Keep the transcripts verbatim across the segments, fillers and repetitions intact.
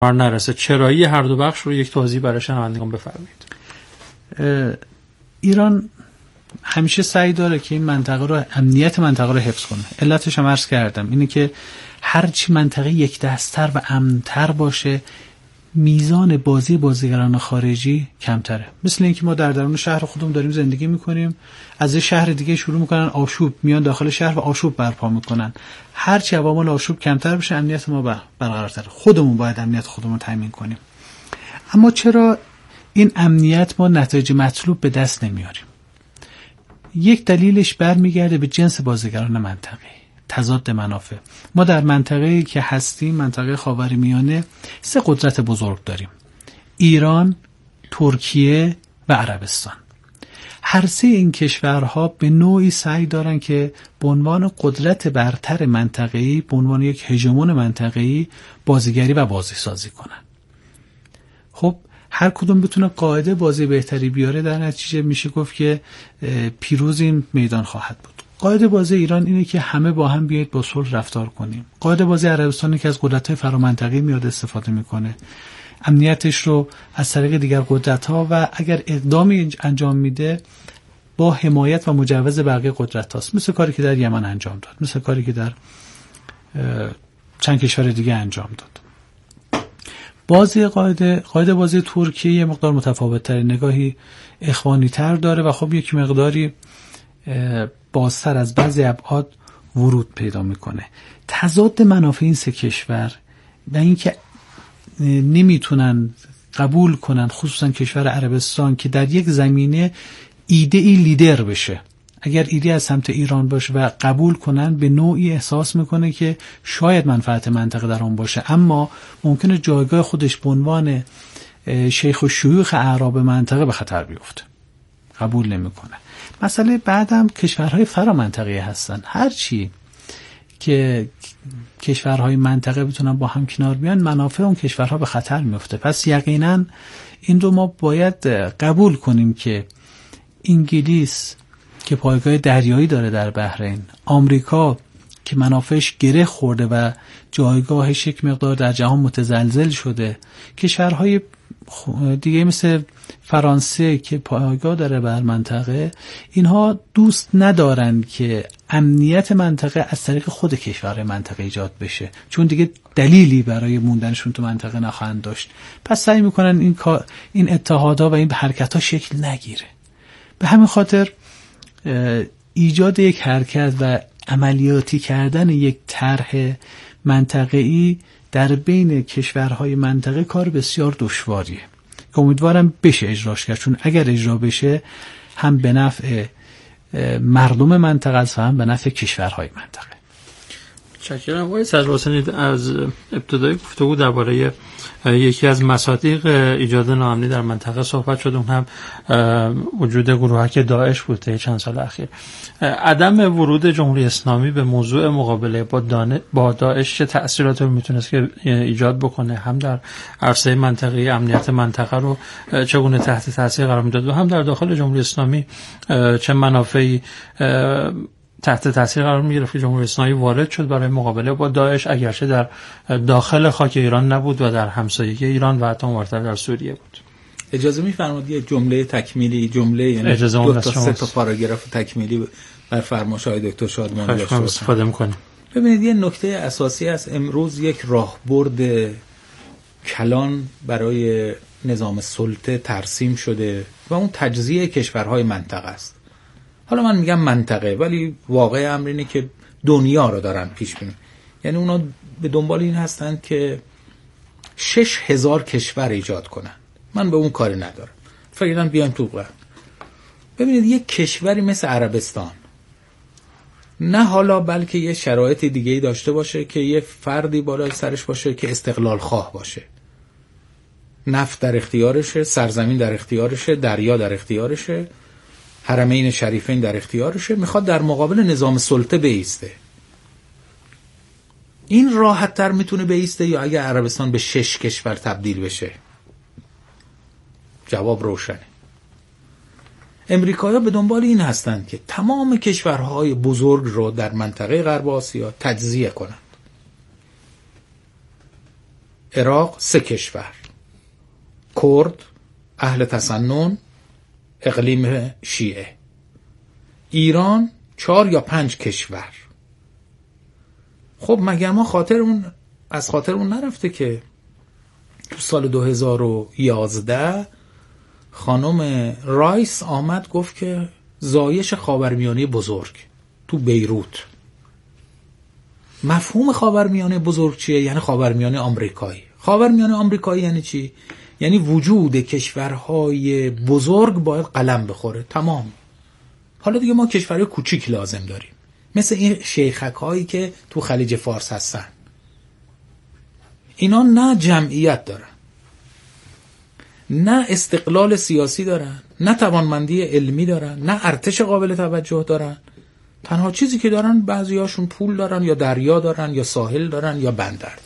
نرسه. چرایی هر دو بخش رو یک توضیح برای شنوندگان بفرمایید. ایران همیشه سعی داره که این منطقه رو، امنیت منطقه رو حفظ کنه. علتش هم عرض کردم اینه که هرچی منطقه یک دست‌تر و امن‌تر باشه، میزان بازی بازیگران خارجی کمتره. مثل اینکه ما در درون شهر خودمون داریم زندگی میکنیم، از یه شهر دیگه شروع میکنن آشوب، میان داخل شهر و آشوب برپا میکنن. هرچی عوامل آشوب کمتر بشه، امنیت ما برقرارتر. خودمون باید امنیت خودمون تامین کنیم. اما چرا این امنیت ما نتایج مطلوب به دست نمیاریم؟ یک دلیلش برمیگرده به جنس بازیگران منطقه، تضاد منافع. ما در منطقه‌ای که هستیم، منطقه خاورمیانه، سه قدرت بزرگ داریم: ایران، ترکیه و عربستان. هر سه این کشورها به نوعی سعی دارن که به عنوان قدرت برتر منطقه‌ای، به عنوان یک هژمون منطقه‌ای بازیگری و بازی سازی کنن. خب هر کدوم بتونه قاعده بازی بهتری بیاره، در نتیجه میشه گفت که پیروز این میدان خواهد بود. قاعده بازی ایران اینه که همه با هم بیاید با صلح رفتار کنیم. قاعده بازی عربستان که از قدرت‌های فرامنطقه‌ای میاد استفاده میکنه، امنیتش رو از طریق دیگر قدرت‌ها و اگر اقدامی انجام میده با حمایت و مجوز بقیه قدرت‌هاست، مثل کاری که در یمن انجام داد، مثل کاری که در چند کشور دیگه انجام داد. بازی قاعده قاعده بازی ترکیه یه مقدار متفاوت‌تر، نگاهی اخوانی‌تر داره و خب یک مقداری بازتر از بعضی ابعاد ورود پیدا میکنه. تضاد منافع این سه کشور و اینکه نمیتونن قبول کنن، خصوصا کشور عربستان، که در یک زمینه ایده ای لیدر بشه. اگر ایده از سمت ایران باشه و قبول کنن، به نوعی احساس میکنه که شاید منفعت منطقه در آن باشه، اما ممکنه جایگاه خودش به عنوان شیخ و شیوخ اعراب منطقه به خطر بیفته. قبول نمیکنه. مسئله بعدم کشورهای فرامنطقه‌ای هستن. هرچی که کشورهای منطقه بتونن با هم کنار بیان، منافع اون کشورها به خطر میفته. پس یقینا این رو ما باید قبول کنیم که انگلیس که پایگاه دریایی داره در بحرین، آمریکا که منافعش گره خورده و جایگاهش یک مقدار در جهان متزلزل شده، کشورهای دیگه مثل فرانسه که پایگاه داره بر منطقه، اینها دوست ندارن که امنیت منطقه از طریق خود کشور منطقه ایجاد بشه، چون دیگه دلیلی برای موندنشون تو منطقه نخواهند داشت. پس سعی میکنن این این اتحادها و این حرکت‌ها شکل نگیره. به همین خاطر ایجاد یک حرکت و عملیاتی کردن یک طرح منطقه‌ای در بین کشورهای منطقه کار بسیار دشواریه که امیدوارم بشه اجراش کرد، چون اگر اجرا بشه هم به نفع مردم منطقه است و هم به نفع کشورهای منطقه. متشکرم. آقای صدرحسینی، از ابتدای گفتگو درباره یکی از مصادیق ایجاد ناامنی در منطقه صحبت شد، اون هم وجود گروهک داعش بود طی چند سال اخیر. عدم ورود جمهوری اسلامی به موضوع مقابله با با داعش چه تأثیراتی میتونست که ایجاد بکنه، هم در عرصه منطقه امنیت منطقه رو چگونه تحت تاثیر قرار میداد و هم در داخل جمهوری اسلامی چه منافعی تحت تاثیر قرار می‌گرفت که جمهوری اسلامی وارد شد برای مقابله با داعش، اگرچه در داخل خاک ایران نبود و در همسایگی ایران و حتی اونورتر در سوریه بود. اجازه می‌فرمایید یه جمله تکمیلی، جمله یعنی دو تا سه تا پاراگراف تکمیلی بر فرمایش های دکتر شادمانی داشته باشم استفاده می‌کنیم. ببینید یه نکته اساسی است، امروز یک راهبرد کلان برای نظام سلطه ترسیم شده و اون تجزیه کشورهای منطقه است. حالا من میگم منطقه، ولی واقع امر اینه که دنیا رو دارن پیش بینی. یعنی اونا به دنبال این هستند که شش هزار کشور ایجاد کنن. من به اون کاری ندارم. فقیدن بیایم تو قرن. ببینید یک کشوری مثل عربستان نه حالا بلکه یه شرایط دیگه‌ای داشته باشه که یه فردی بالای سرش باشه که استقلال خواه باشه. نفت در اختیارشه، سرزمین در اختیارشه، دریا در اختیارشه، حرمین شریفین در اختیارشه، میخواد در مقابل نظام سلطه بایسته. این راحت تر میتونه بایسته یا اگه عربستان به شش کشور تبدیل بشه؟ جواب روشنه. امریکایی‌ها به دنبال این هستند که تمام کشورهای بزرگ رو در منطقه غرب آسیا تجزیه کنند. عراق سه کشور، کرد، اهل تسنن، اقلیم شیعه. ایران چهار یا پنج کشور. خب مگر ما خاطر اون از خاطر اون نرفته که تو سال دو هزار و یازده خانم رایس آمد گفت که زایش خاورمیانه بزرگ تو بیروت. مفهوم خاورمیانه بزرگ چیه؟ یعنی خاورمیانه آمریکایی. خاورمیانه آمریکایی یعنی چی؟ یعنی وجود کشورهای بزرگ باید قلم بخوره. تمام. حالا دیگه ما کشورهای کوچیک لازم داریم، مثل این شیخک هایی که تو خلیج فارس هستن. اینا نه جمعیت دارن، نه استقلال سیاسی دارن، نه توانمندی علمی دارن، نه ارتش قابل توجه دارن. تنها چیزی که دارن بعضیاشون پول دارن یا دریا دارن یا ساحل دارن یا بندر دارن.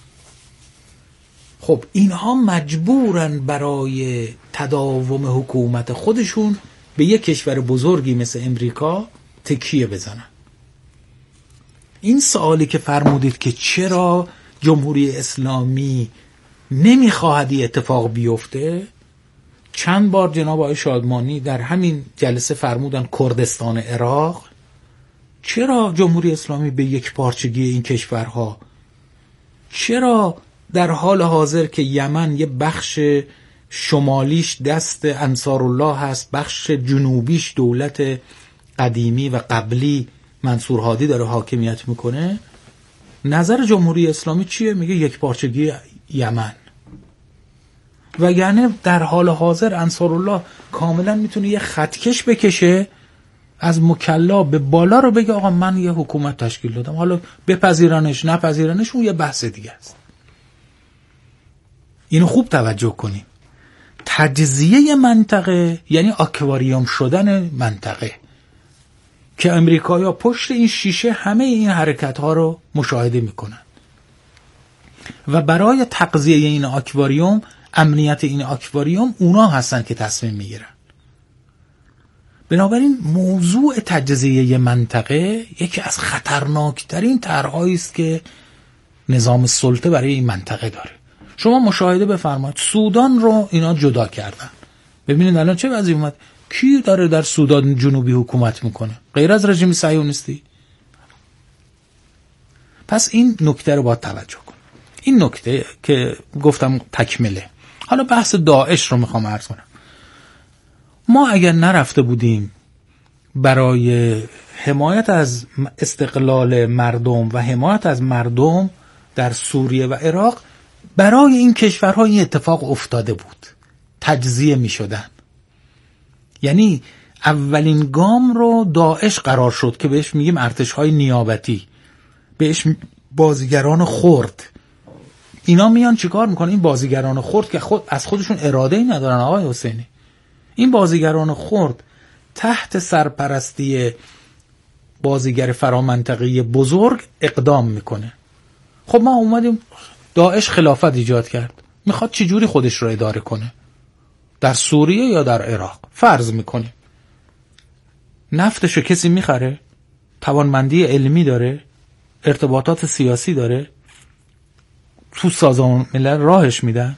خب اینها مجبورن برای تداوم حکومت خودشون به یک کشور بزرگی مثل امریکا تکیه بزنن. این سوالی که فرمودید که چرا جمهوری اسلامی نمیخواهد این اتفاق بیفته، چند بار جناب آقای شادمانی در همین جلسه فرمودن کردستان عراق. چرا جمهوری اسلامی به یک پارچگی این کشورها؟ چرا در حال حاضر که یمن یه بخش شمالیش دست انصارالله هست، بخش جنوبیش دولت قدیمی و قبلی منصور هادی داره حاکمیت میکنه، نظر جمهوری اسلامی چیه؟ میگه یک پارچگی یمن. و یعنی در حال حاضر انصارالله کاملا میتونه یه خطکش بکشه از مکلا به بالا رو بگه آقا من یه حکومت تشکیل دادم، حالا بپذیرنش نپذیرنش اون یه بحث دیگه است. اینو خوب توجه کنیم. تجزیه منطقه یعنی آکواریوم شدن منطقه که امریکایی‌ها پشت این شیشه همه این حرکت ها رو مشاهده میکنن و برای تغذیه این آکواریوم، امنیت این آکواریوم، اونا هستن که تصمیم میگیرن. بنابراین موضوع تجزیه منطقه یکی از خطرناکترین طرح‌هایی است که نظام سلطه برای این منطقه داره. شما مشاهده بفرمایید سودان رو اینا جدا کردن. ببینید الان چه وضعی اومد. کی داره در سودان جنوبی حکومت میکنه غیر از رژیم صهیونیستی؟ پس این نکته رو باید توجه کن. این نکته که گفتم تکمله. حالا بحث داعش رو میخوام عرض کنم. ما اگر نرفته بودیم برای حمایت از استقلال مردم و حمایت از مردم در سوریه و عراق، برای این کشورها این اتفاق افتاده بود، تجزیه می شدن. یعنی اولین گام رو داعش قرار شد که بهش میگیم ارتش‌های نیابتی، بهش بازیگران خرد. اینا میان چیکار میکنن؟ این بازیگران خرد که خود از خودشون اراده‌ای ندارن آقای حسینی، این بازیگران خرد تحت سرپرستی بازیگر فرامنطقه‌ای بزرگ اقدام میکنه. خب ما اومدیم داعش خلافت ایجاد کرد، میخواد چه جوری خودش رو اداره کنه در سوریه یا در عراق. فرض میکنیم نفتشو کسی میخره، توانمندی علمی داره، ارتباطات سیاسی داره، تو سازمان ملل راهش میدن.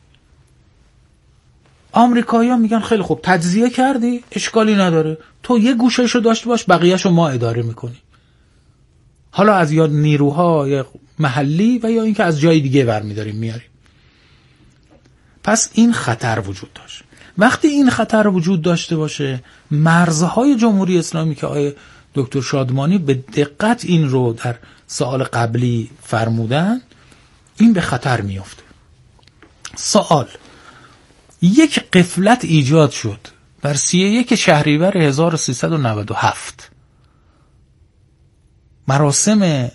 آمریکایی‌ها میگن خیلی خوب تجزیه کردی اشکالی نداره، تو یه گوشهشو داشته باش بقیهشو ما اداره میکنی. حالا از یا نیروهای محلی و یا اینکه از جای دیگه برمیداریم میاریم. پس این خطر وجود داشت. وقتی این خطر وجود داشته باشه، مرزهای جمهوری اسلامی که آقای دکتر شادمانی به دقت این رو در سوال قبلی فرمودن، این به خطر میفته. سوال، یک غفلت ایجاد شد در سی و یک شهریور هزار و سیصد و نود و هفت، مراسم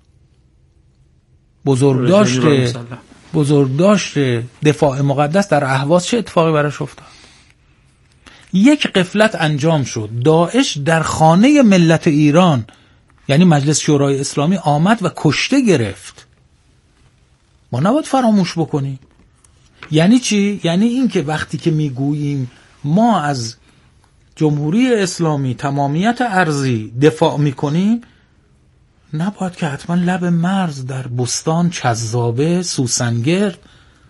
بزرگداشت بزرگداشت دفاع مقدس در اهواز چه اتفاقی براش افتاد؟ یک غفلت انجام شد. داعش در خانه ملت ایران یعنی مجلس شورای اسلامی آمد و کشته گرفت. ما نباید فراموش بکنیم. یعنی چی؟ یعنی این که وقتی که میگوییم ما از جمهوری اسلامی تمامیت ارضی دفاع میکنیم، نباید که حتما لب مرز در بستان چذابه سوسنگرد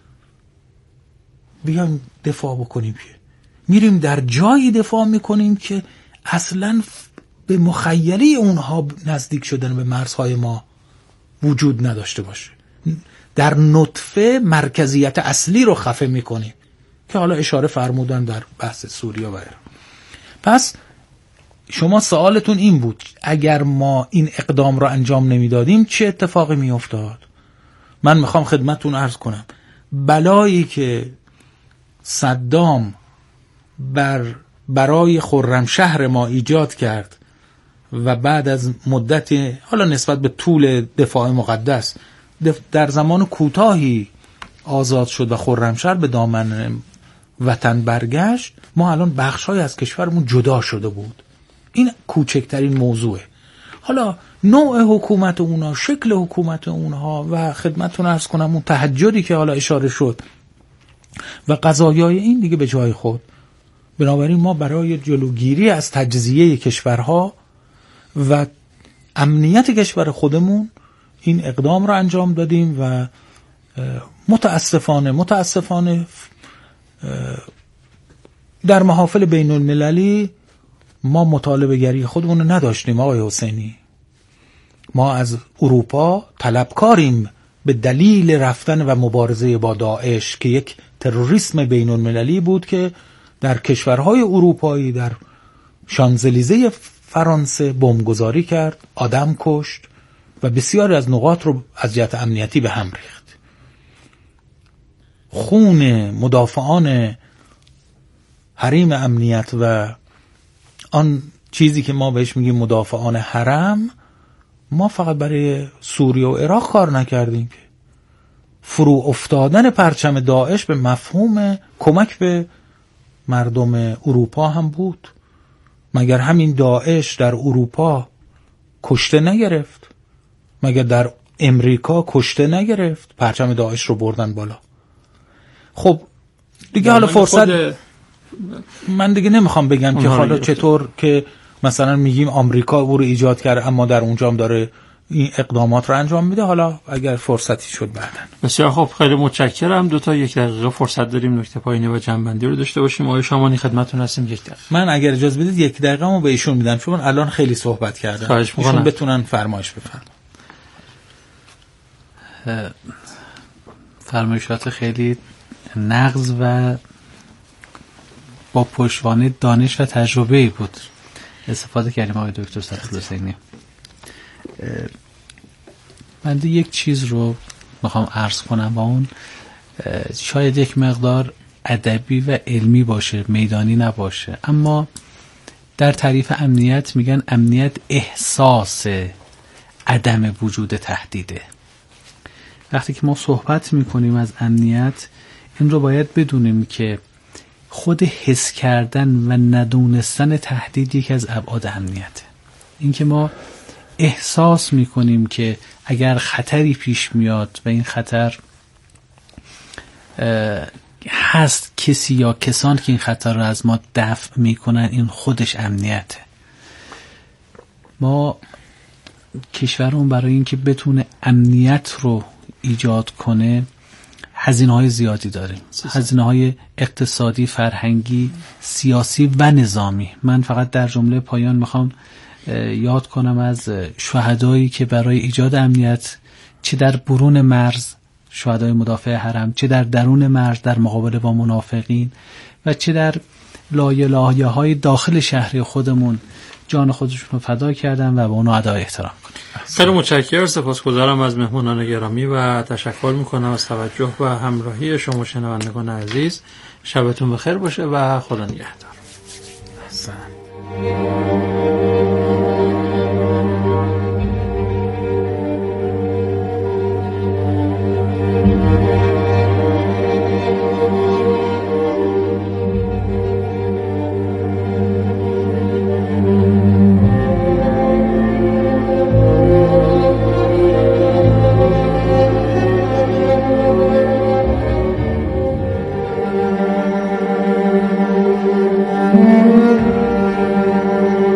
بیایم دفاع بکنیم، که میریم در جایی دفاع میکنیم که اصلا به مخیله اونها نزدیک شدن به مرزهای ما وجود نداشته باشه. در نطفه مرکزیت اصلی رو خفه میکنیم که حالا اشاره فرمودن در بحث سوریه و ایران. پس شما سوالتون این بود اگر ما این اقدام را انجام نمیدادیم چه اتفاقی میافتاد؟ من میخوام خدمتتون عرض کنم بلایی که صدام بر برای خرمشهر ما ایجاد کرد و بعد از مدت حالا نسبت به طول دفاع مقدس در زمان کوتاهی آزاد شد و خرمشهر به دامن وطن برگشت، ما الان بخش‌های از کشورمون جدا شده بود. این کوچکترین موضوعه. حالا نوع حکومت اونها، شکل حکومت اونها و خدمتتون عرض کنم اون تهجدی که حالا اشاره شد و قضایای این دیگه به جای خود. بنابراین ما برای جلوگیری از تجزیه کشورها و امنیت کشور خودمون این اقدام را انجام دادیم و متاسفانه متاسفانه در محافل بین المللی ما مطالبه گری خودمون رو نداشتیم. آقای حسینی، ما از اروپا طلبکاریم به دلیل رفتن و مبارزه با داعش که یک تروریسم بین المللی بود که در کشورهای اروپایی در شانزلیزه فرانسه بمبگذاری کرد، آدم کشت و بسیاری از نقاط رو از جهت امنیتی به هم ریخت. خون مدافعان حریم امنیت و آن چیزی که ما بهش میگیم مدافعان حرم، ما فقط برای سوریه و عراق کار نکردیم که فرو افتادن پرچم داعش به مفهوم کمک به مردم اروپا هم بود. مگر همین داعش در اروپا کشته نگرفت؟ مگر در امریکا کشته نگرفت؟ پرچم داعش رو بردن بالا. خب دیگه حالا فرصت من دیگه نمیخوام بگم که حالا چطور که مثلا میگیم آمریکا او رو ایجاد کرد اما در اونجا هم داره این اقدامات رو انجام میده. حالا اگر فرصتی شد بعدن. بسیار خب، خیلی متشکرم. دو تا یک دقیقه فرصت داریم نکته پایانی و جنبندی رو داشته باشیم. آقای شامانی خدمتتون هستیم. یک دقیقه. من اگر اجازه بدید یک دقیقه‌مو به ایشون میدم چون الان خیلی صحبت کردم. ایشون بتونن فرمایش بفرمایند. فرمایشات خیلی نغز و با پشتوانه دانش و تجربه بود استفاده کردیم آقای دکتر صدرالحسینی. من یک چیز رو میخوام عرض کنم و اون شاید یک مقدار ادبی و علمی باشه، میدانی نباشه، اما در تعریف امنیت میگن امنیت احساس عدم وجود تهدیده. وقتی که ما صحبت میکنیم از امنیت این رو باید بدونیم که خود حس کردن و ندونستن تهدید یکی از ابعاد امنیته. این که ما احساس میکنیم که اگر خطری پیش میاد و این خطر هست کسی یا کسان که این خطر رو از ما دفع میکنن، این خودش امنیته. ما کشورمون برای اینکه بتونه امنیت رو ایجاد کنه هزینه‌های زیادی داریم، هزینه‌های اقتصادی، فرهنگی، سیاسی و نظامی. من فقط در جمله پایان میخوام یاد کنم از شهدایی که برای ایجاد امنیت چه در برون مرز، شهدای مدافع حرم، چه در درون مرز در مقابله با منافقین و چه در لایه لایه های داخل شهر خودمون جان خودشون رو فدا کردن و به اونها ادای احترام کنیم. خیلی متشکرم، سپاسگزارم از مهمانان گرامی و تشکر میکنم از توجه و همراهی شما شنوندگان عزیز. شبتون بخیر باشه و خدا نگهدار. Thank you.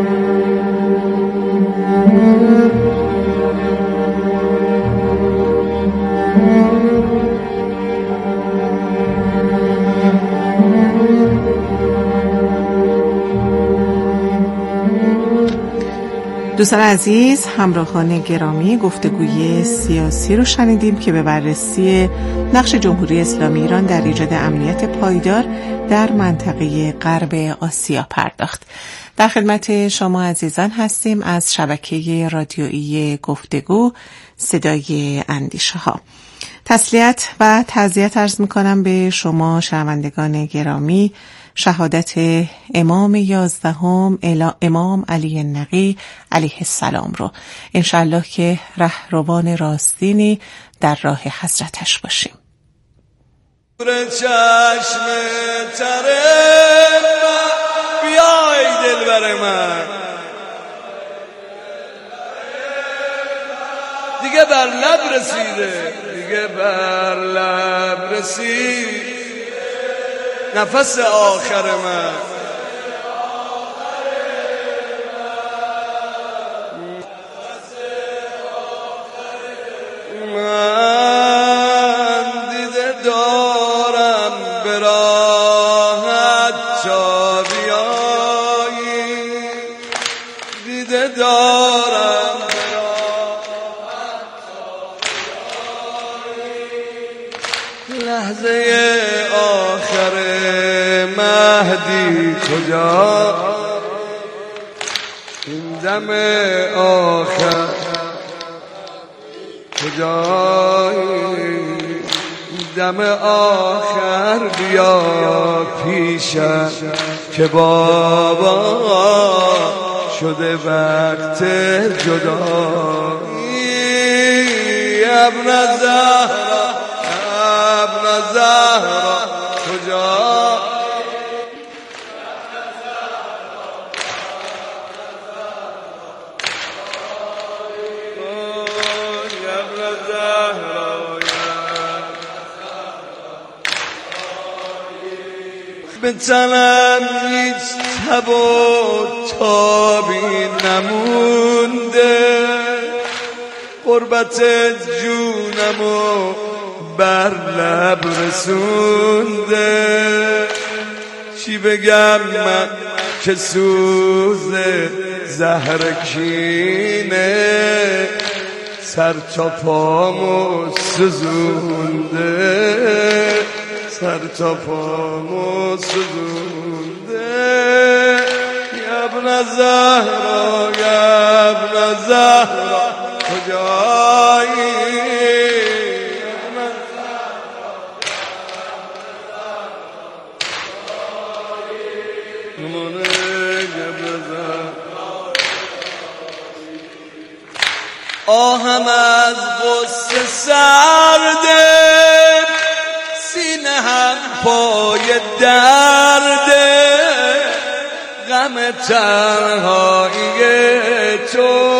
دوستان عزیز، همراهان گرامی، گفتگوی سیاسی رو شنیدیم که به بررسی نقش جمهوری اسلامی ایران در ایجاد امنیت پایدار در منطقه غرب آسیا پرداخت. در خدمت شما عزیزان هستیم از شبکه رادیویی گفتگو صدای اندیشه ها. تسلیت و تعزیت عرض می‌کنم به شما شنوندگان گرامی. شهادت امام یازدهم امام علی نقی علیه السلام رو انشالله که رهروان راستینی در راه حضرتش باشیم. چشم تره بیای دلبر من، دیگه بر لب رسیده، دیگه بر لب رسید نفس آخر من. من دیده دارم به راحت تا بیایی، دیده دارم به راحت تا بیایی، لحظه آخر مهدی کجا، این دم آخر کجایی، دم آخر بیا پیشم که بابا شده وقت جدایی. ابن زهرا ابن زهرا کجا، به تنم هیچ تب و تابی نمونده، قربت جونمو بر لب رسونده. چی بگم من که سوز زهر کینه سر تا پامو سوزونده، سر تا پامو سوزونده. یا ابن زهرا یا ابن زهرا کجایی، آهم از غصه سرده، سینه هم پای درده، غم تنهایی تو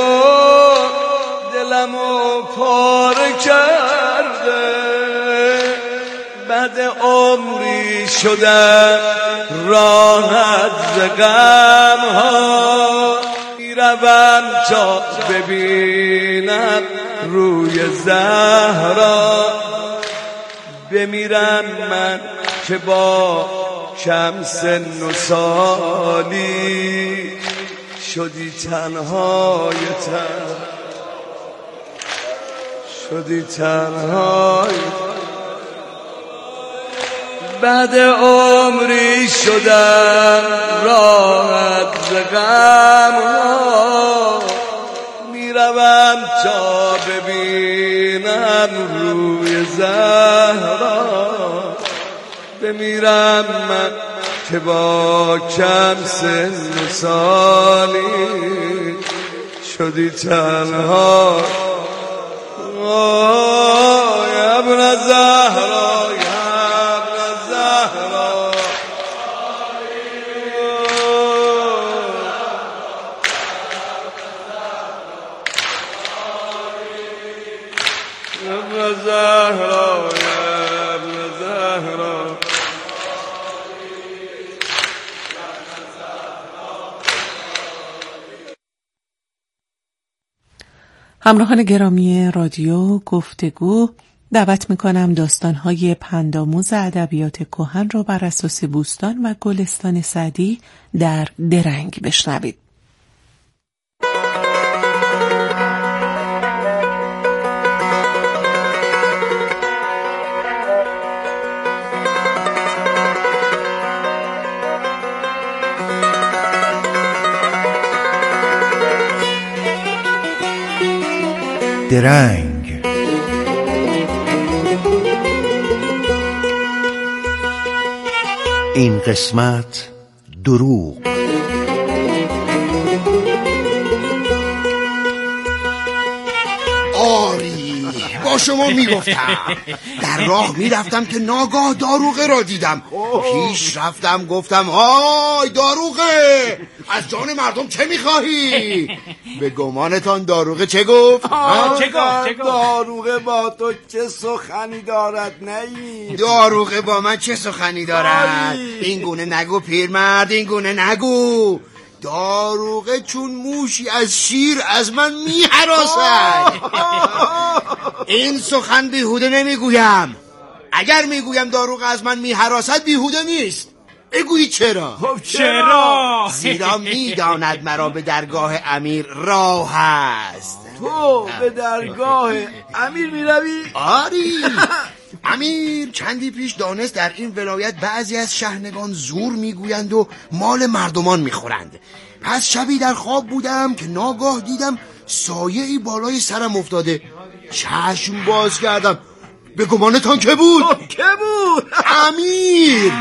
دلمو پاره کرده. بعد عمری شدم راحت ز غم ها، میروم تا ببینم روی زهرا. بمیرم من که با کم سن و سالی شدی تنهای تن، شدی تنهای. بعد عمری شدم راحت ز غم ها، میروم تا ببینم روی زهرا. بمیرم من که با کم سن و سالی شدی تنها. یا ابن زهرا یا ابن زهرا، ابن زهرا یا ابن زهرا. همراهان گرامی رادیو گفتگو، دعوت میکنم داستانهای پندآموز ادبیات کهن را بر اساس بوستان و گلستان سعدی در درنگ بشنوید. درنگ. این قسمت دروغ. آری با شما میگفتم. در راه میرفتم که ناگاه داروغه را دیدم. پیش رفتم گفتم های داروغه، از جان مردم چه میخواهی؟ به گمانتان داروغه چه گفت؟ چه گفت؟ چه گفت؟ داروغه با تو چه سخنی دارد نی؟ داروغه با من چه سخنی دارد؟ این گونه نگو پیرمرد، این گونه نگو. داروغه چون موشی از شیر از من میهراسد. این سخن بیهوده نمیگویم. اگر میگویم داروغه از من میهراسد بیهوده نیست. بگویی چرا؟ چرا؟ زیرا میداند مرا به درگاه امیر راه است. تو به درگاه امیر میروی؟ آری. امیر چندی پیش دانست در این ولایت بعضی از شحنگان زور میگویند و مال مردمان میخورند. پس شبی در خواب بودم که ناگاه دیدم سایه‌ای بالای سرم افتاده. چشم باز کردم. به گمانتان که بود؟ که بود؟ امیر.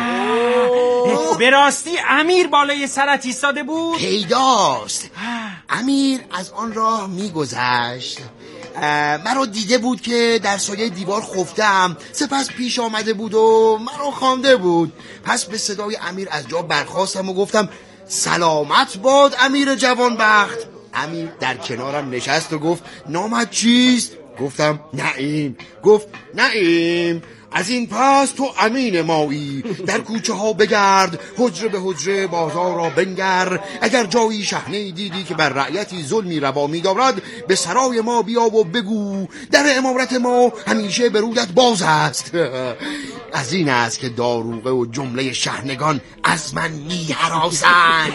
به راستی امیر بالای سرت ایستاده بود؟ پیداست. امیر از آن راه میگذشت. مرا دیده بود که در سایه دیوار خفتم. سپس پیش آمده بود و مرا خوانده بود. پس به صدای امیر از جا برخاستم و گفتم سلامت باد امیر جوانبخت. امیر در کنارم نشست و گفت نامت چیست؟ گفتم نعیم. گفت نعیم، از این پس تو امین مایی. در کوچه ها بگرد، حجره به حجره بازار را بنگر. اگر جایی شحنه دیدی که بر رعیتی ظلمی روا می دارد، به سرای ما بیا و بگو در امارت ما همیشه به رویت باز است. از این است که داروغه و جمله شحنگان از من می هراسند.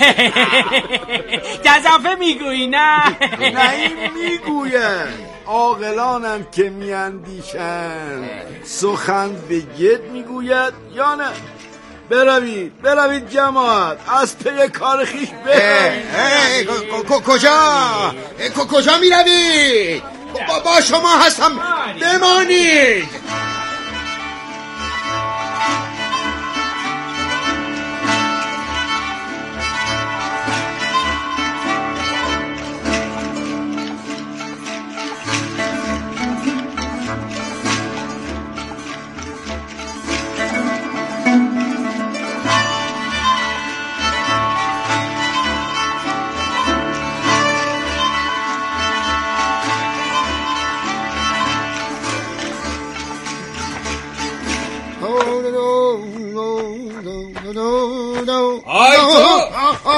گزافه میگویی نه؟ نه این میگویم عاقلانم که میاندیشند سخن به گد میگوید یا نه. بروید بروید جماعت، از پی کار خیش بروید. کجا کجا میروید؟ با شما هستم، بمانید. آی تو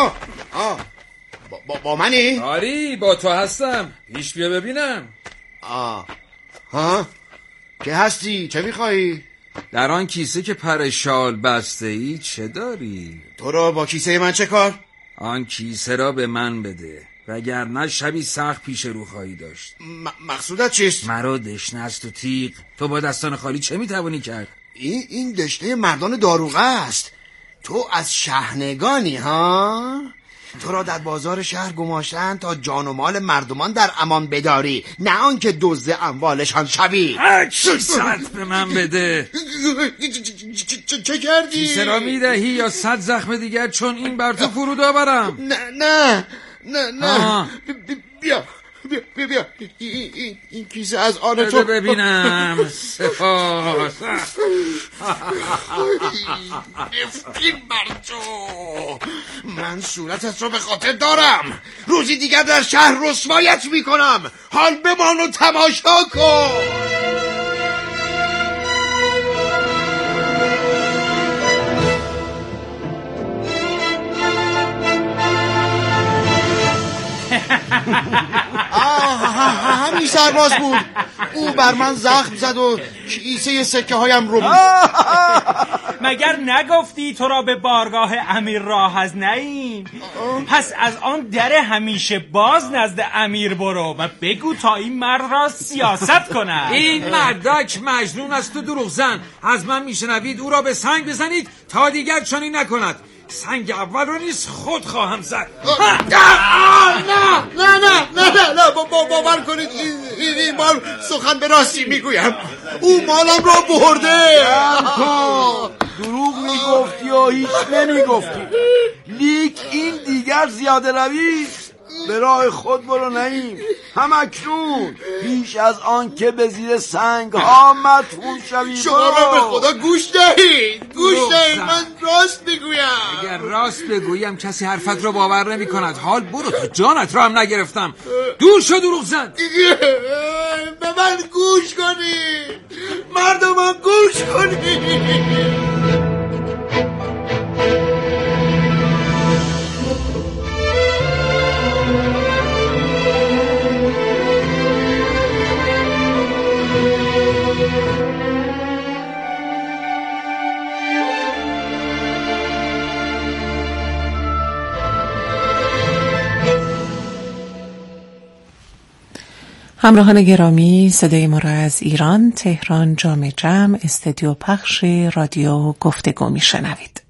با, با منی؟ آری با تو هستم. پیش بیا ببینم. آه ها که هستی؟ چه میخوایی؟ در آن کیسه که پر شال بسته ای چه داری؟ تو را با کیسه من چه کار؟ آن کیسه را به من بده، وگرنه شبی سخت پیش رو خواهی داشت. م- مقصودت چیست؟ مرا دشنه است و تیغ. تو با دستان خالی چه میتوانی کرد؟ این این دشنه مردان داروغه است. تو از شحنگانی ها؟ تو را در بازار شهر گماشتن تا جان و مال مردمان در امان بداری، نه آنکه دزد اموالشان شوی. کیسه‌ات به من بده. چه کردی؟ کیسه را میدهی یا صد زخم دیگر چون این بر تو فرود آورم؟ نه نه نه نه بیا بیا بیا بیا این, این, این کیسه از آن تو. ببینم. سپاس. نفرین بر تو. من صورتت رو به خاطر دارم. روزی دیگر در شهر رسوایت میکنم. حال بمان و تماشا کن. همین سرباز بود. او بر من زخم زد و کیسه سکه هایم رو بود. مگر نگفتی تو را به بارگاه امیر راه از نعیم؟ پس از آن در همیشه باز نزد امیر برو و بگو تا این مرد را سیاست کند. این مردک مجنون است و دروغ زن. از من میشنوید او را به سنگ بزنید تا دیگر چنین نکند. سنگ اول رو نیست خود خواهم زد. نه نه نه نه نه نه باور کنید این این بار سخن به راستی میگویم، او مالم را برده. دروغ میگفتی و هیچ نمیگفتی، لیک این دیگر زیاده روی. به راه خود برو نعیم، هم اکنون پیش از آن که به زیر سنگ ها مدفون شوی. شما را به خدا گوش دهید، گوش دهید، من راست میگویم. اگر راست بگویم کسی حرفت رو باور نمی کند. حال برو تا جانت رو هم نگرفتم. دور شو دروغ زن. به من گوش کنید مردمان، گوش کنید. همراهان گرامی، صدای ما را از ایران، تهران، جام جم، استودیو پخش رادیو گفتگو میشنوید.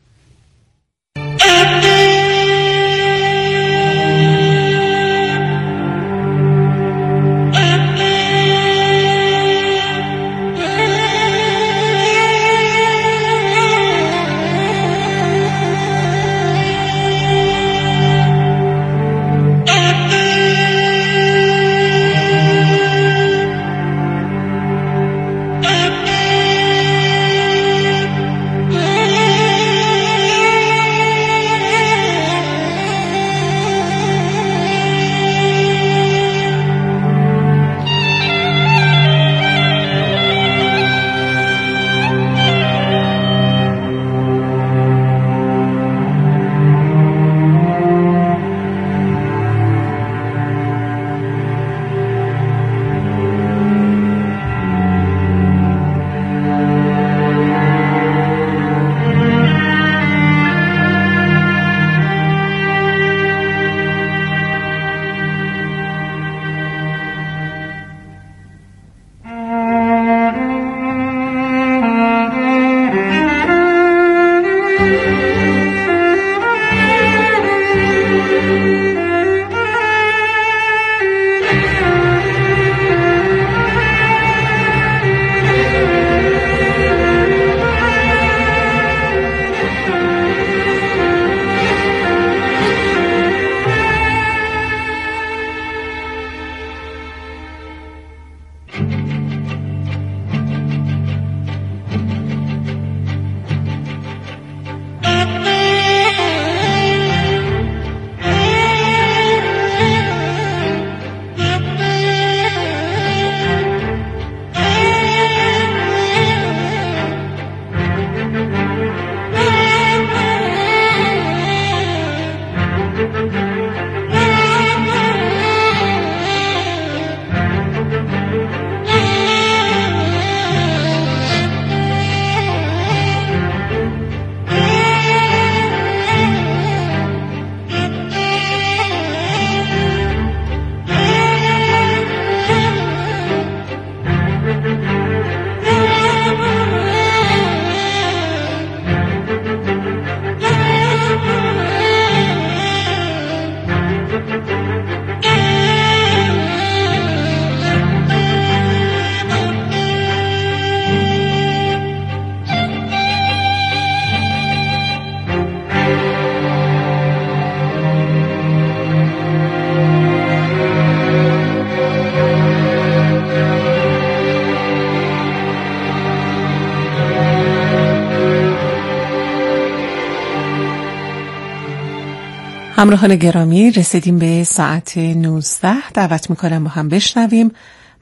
همراهان گرامی، رسیدیم به ساعت نوزده. دعوت میکنم با هم بشنویم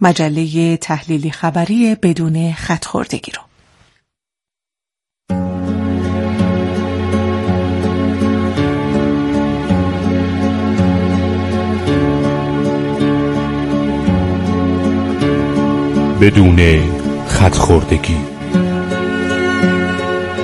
مجله تحلیلی خبری بدون خط خوردگی رو. بدون خط خوردگی.